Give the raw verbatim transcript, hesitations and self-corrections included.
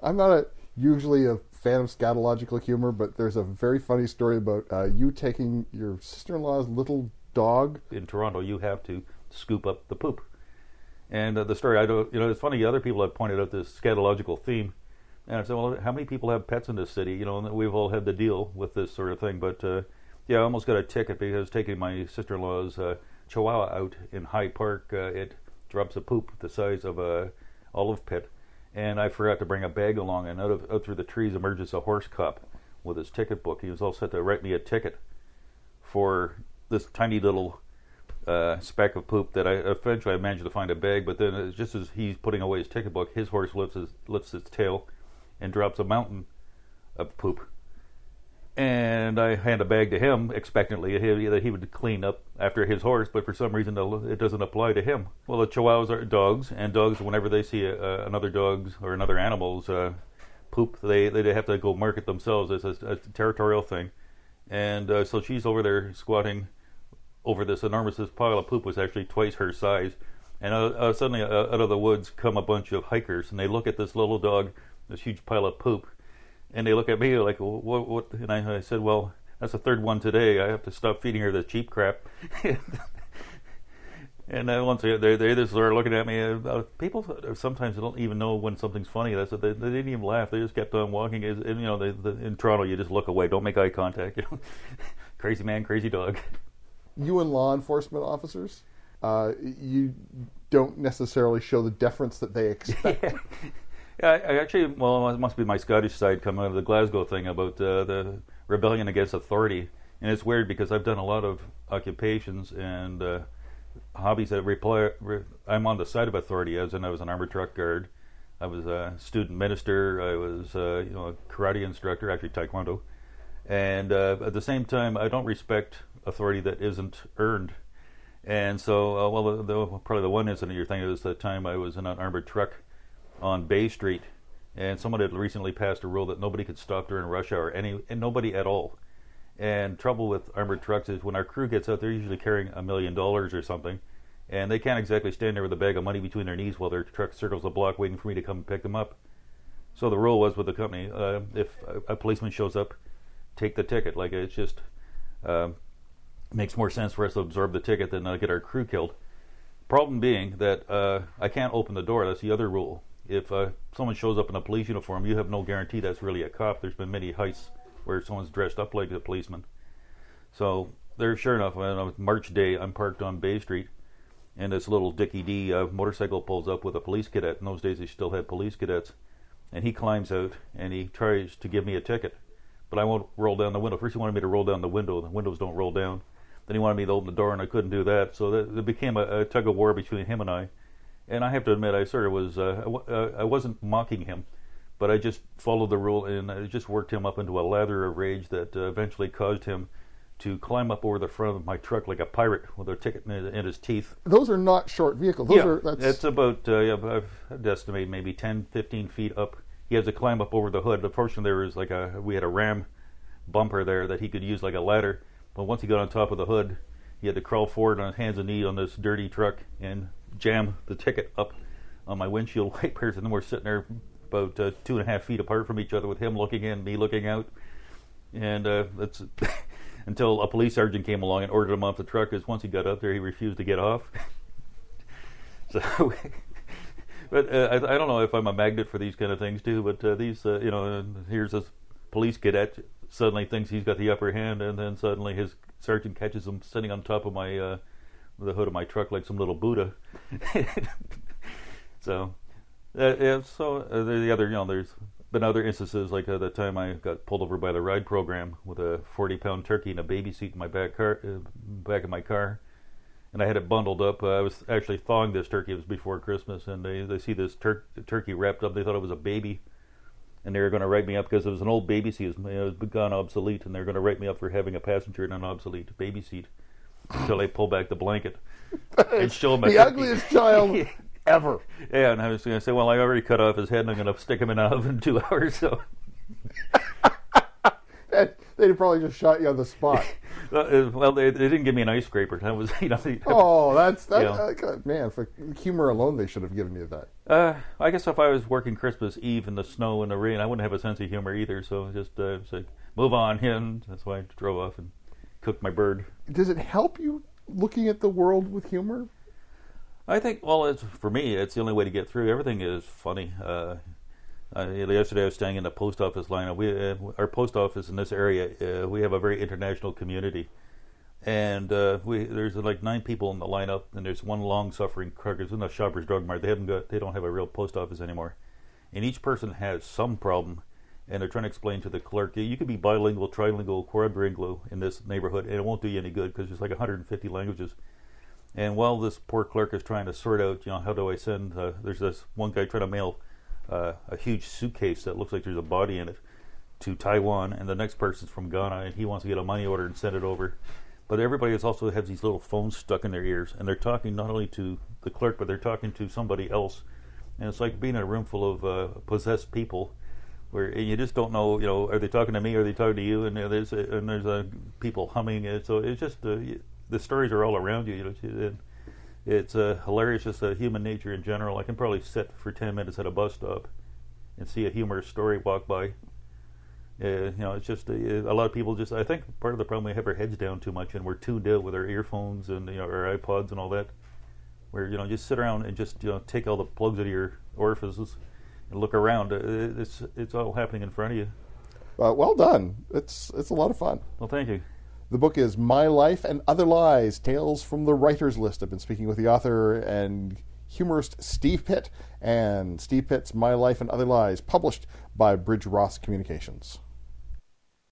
I'm not a, usually a fan of scatological humor, but there's a very funny story about uh, you taking your sister-in-law's little dog. In Toronto, you have to scoop up the poop. And uh, the story, I don't, you know, it's funny, other people have pointed out this scatological theme. And I said, well, how many people have pets in this city? You know, and we've all had to deal with this sort of thing. But, uh, yeah, I almost got a ticket because I was taking my sister-in-law's uh, Chihuahua out in Hyde Park. Uh, it drops a poop the size of a olive pit. And I forgot to bring a bag along. And out, of, out through the trees emerges a horse cop with his ticket book. He was all set to write me a ticket for this tiny little uh, speck of poop that I eventually I managed to find a bag. But then it's just as he's putting away his ticket book, his horse lifts his, lifts its tail and drops a mountain of poop. And I hand a bag to him expectantly that he would clean up after his horse, but for some reason it doesn't apply to him. Well, the Chihuahuas are dogs, and dogs, whenever they see a, a, another dog's or another animal's uh, poop, they they have to go mark it themselves. It's a, a territorial thing. And uh, so she's over there squatting over this enormous this pile of poop was actually twice her size. And uh, uh, suddenly uh, out of the woods come a bunch of hikers, and they look at this little dog, this huge pile of poop, and they look at me like, well, what, what? And I, I said, well, that's the third one today. I have to stop feeding her the cheap crap. And then once they, they, they just start looking at me, uh, people sometimes don't even know when something's funny. That's what they, they didn't even laugh. They just kept on walking. And, you know, they, the, in Toronto, you just look away. Don't make eye contact. You know, crazy man, crazy dog. You and law enforcement officers, uh, you don't necessarily show the deference that they expect. Yeah. Yeah, I, I actually, well, it must be my Scottish side coming out of the Glasgow thing about uh, the rebellion against authority. And it's weird because I've done a lot of occupations and uh, hobbies that reply. Re, I'm on the side of authority, as in I was an armored truck guard. I was a student minister. I was uh, you know, a karate instructor, actually taekwondo. And uh, at the same time, I don't respect authority that isn't earned. And so, uh, well, the, the, probably the one incident you're thinking of is the time I was in an armored truck on Bay Street, and someone had recently passed a rule that nobody could stop during rush hour, any and nobody at all. And trouble with armored trucks is when our crew gets out, they're usually carrying a million dollars or something, and they can't exactly stand there with a bag of money between their knees while their truck circles the block waiting for me to come and pick them up. So the rule was with the company, uh, if a, a policeman shows up, take the ticket. Like, it's just uh, makes more sense for us to absorb the ticket than uh, get our crew killed. Problem being that uh, I can't open the door. That's the other rule. If uh, someone shows up in a police uniform, you have no guarantee that's really a cop. There's been many heists where someone's dressed up like a policeman. So there, sure enough, on March day, I'm parked on Bay Street, and this little Dickie D uh, motorcycle pulls up with a police cadet. In those days, they still had police cadets. And he climbs out, and he tries to give me a ticket. But I won't roll down the window. First, he wanted me to roll down the window. The windows don't roll down. Then he wanted me to open the door, and I couldn't do that. So that, it became a, a tug-of-war between him and I. And I have to admit, I sort of was, uh, I, uh, I wasn't mocking him, but I just followed the rule, and it just worked him up into a lather of rage that uh, eventually caused him to climb up over the front of my truck like a pirate with a ticket in, in his teeth. Those are not short vehicles. Those yeah, are, that's... it's about, uh, yeah, I've estimated maybe ten, fifteen feet up. He has to climb up over the hood. Unfortunately, there was like a, we had a Ram bumper there that he could use like a ladder, but once he got on top of the hood, he had to crawl forward on his hands and knees on this dirty truck and jam the ticket up on my windshield wipers, and then we're sitting there about uh, two and a half feet apart from each other with him looking in, me looking out, and uh, that's until a police sergeant came along and ordered him off the truck, because once he got up there, he refused to get off. So, but uh, I, I don't know if I'm a magnet for these kind of things too, but uh, these, uh, you know, here's this police cadet suddenly thinks he's got the upper hand, and then suddenly his sergeant catches him sitting on top of my uh, the hood of my truck like some little Buddha. So, uh, yeah, so uh, the other, you know, there's been other instances like uh, the time I got pulled over by the ride program with a forty pound turkey in a baby seat in my back car, uh, back of my car, and I had it bundled up. Uh, I was actually thawing this turkey. It was before Christmas, and they they see this tur- turkey wrapped up. They thought it was a baby, and they were going to write me up because it was an old baby seat. It was, it was gone obsolete, and they're going to write me up for having a passenger in an obsolete baby seat until they pull back the blanket and show them the ugliest child ever. Yeah, and I was going to say, well, I already cut off his head, and I'm going to stick him in an oven in two hours. So they'd probably just shot you on the spot. Uh, well, they, they didn't give me an ice scraper. That was, you know. The, Oh, that's that. Yeah. Uh, man, for humor alone, they should have given you that. Uh, I guess if I was working Christmas Eve in the snow and the rain, I wouldn't have a sense of humor either. So just uh, it's like, move on, and that's why I drove off and cooked my bird. Does it help you looking at the world with humor? I think, well, it's for me, it's the only way to get through. Everything is funny. Uh, uh, yesterday I was staying in the post office line. We, uh, our post office in this area, uh, we have a very international community. And uh, we there's like nine people in the lineup, and there's one long-suffering clerk. It's in the Shoppers Drug Mart. They haven't got, they don't have a real post office anymore. And each person has some problem, and they're trying to explain to the clerk, you could be bilingual, trilingual, quadrilingual in this neighborhood, and it won't do you any good because there's like one hundred fifty languages. And while this poor clerk is trying to sort out, you know, how do I send, uh, there's this one guy trying to mail uh, a huge suitcase that looks like there's a body in it to Taiwan, and the next person's from Ghana, and he wants to get a money order and send it over. But everybody is also has these little phones stuck in their ears, and they're talking not only to the clerk, but they're talking to somebody else. And it's like being in a room full of uh, possessed people, where you just don't know, you know, are they talking to me, or are they talking to you? And uh, there's uh, and there's uh, people humming, and so it's just uh, the stories are all around you. You know, it, it's uh, hilarious, just uh, human nature in general. I can probably sit for ten minutes at a bus stop and see a humorous story walk by. Uh, you know, it's just uh, a lot of people just. I think part of the problem we have our heads down too much, and we're tuned in with our earphones and you know our iPods and all that. Where you know just sit around and just you know take all the plugs out of your orifices and look around. Uh, it's it's all happening in front of you. Uh, well done. It's it's a lot of fun. Well, thank you. The book is My Life and Other Lies, Tales from the Writer's List. I've been speaking with the author and humorist Steve Pitt, and Steve Pitt's My Life and Other Lies, published by Bridge Ross Communications.